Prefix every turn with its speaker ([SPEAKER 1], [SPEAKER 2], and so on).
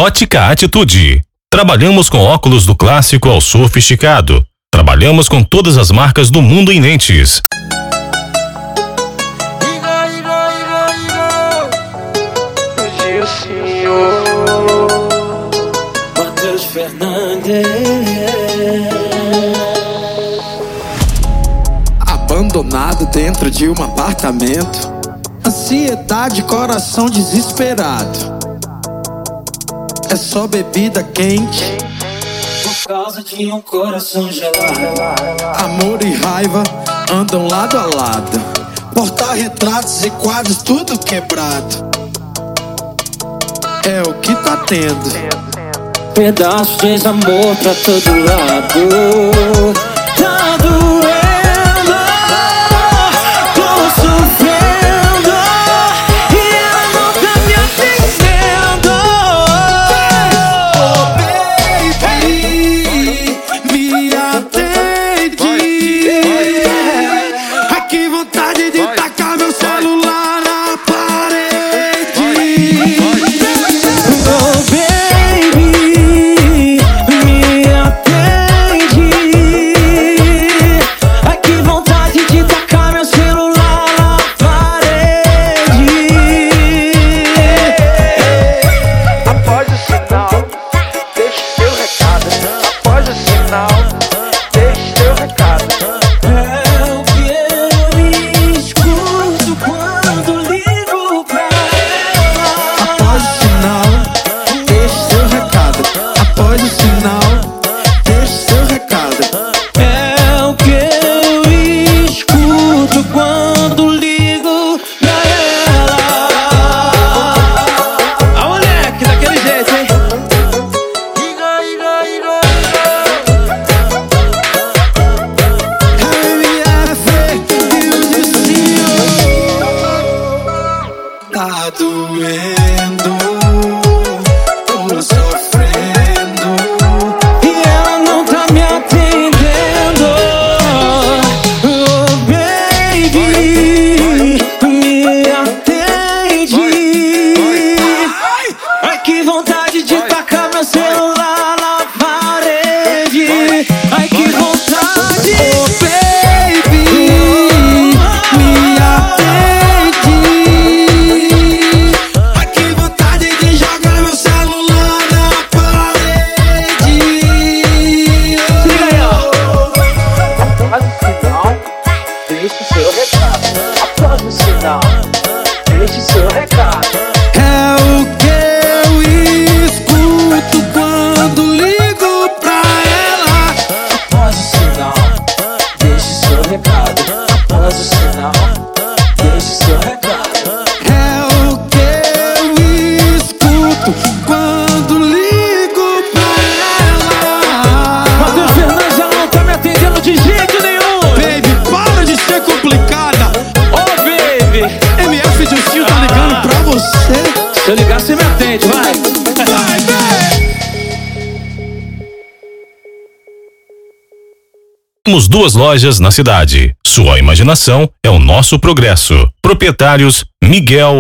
[SPEAKER 1] Ótica Atitude. Trabalhamos com óculos do clássico ao sofisticado. Trabalhamos com todas as marcas do mundo em lentes.
[SPEAKER 2] Matheus Fernandes.
[SPEAKER 3] Abandonado dentro de um apartamento, ansiedade, coração desesperado. É só bebida quente
[SPEAKER 2] Por causa de um coração gelado.
[SPEAKER 3] Amor e raiva andam lado a lado. Porta-retratos e quadros tudo quebrado. É o que tá tendo.
[SPEAKER 2] Pedaços de desamor pra todo lado. Tá doendo, tô sofrendo e ela não tá me atendendo.
[SPEAKER 3] Oh baby, me atende. Ai que vontade de tacar meu celular na parede.
[SPEAKER 2] Oh baby, me atende. Ai que vontade de tacar meu celular na parede.
[SPEAKER 4] Após o sinal, deixe seu recado. Após o sinal, deixe seu recado.
[SPEAKER 2] É o que eu escuto quando ligo pra ela.
[SPEAKER 3] Após o sinal, deixe seu recado. Após o sinal, deixe seu recado.
[SPEAKER 2] É o que eu escuto quando ligo pra ela. A moleque, daquele jeito, hein?
[SPEAKER 3] MF e o destino. Tá doendo, tô sofrendo.
[SPEAKER 2] E ela não tá me atendendo. Oh baby, me atende. Ai que vontade de tacar meu celular na parede. Ai que vontade.
[SPEAKER 3] Oh baby, me atende. Ai que vontade de jogar meu celular na parede.
[SPEAKER 2] Se liga aí, ó.
[SPEAKER 4] Após o sinal, deixe seu recado. Após o sinal, deixe seu recado.
[SPEAKER 3] É o que eu escuto quando ligo pra ela.
[SPEAKER 2] Após o sinal, deixe seu recado. Após o sinal, deixe seu recado.
[SPEAKER 3] É o que eu escuto quando ligo pra ela.
[SPEAKER 2] Matheus Fernandes, ela não tá me atendendo de jeito nenhum.
[SPEAKER 3] Baby, para de ser complicada.
[SPEAKER 2] Oh baby,
[SPEAKER 3] MF Justinho tá ligando pra você.
[SPEAKER 2] se eu ligar você me atende, vai.
[SPEAKER 3] Vai, baby.
[SPEAKER 1] Temos 2 lojas na cidade. Sua imaginação é o nosso progresso. Proprietários Miguel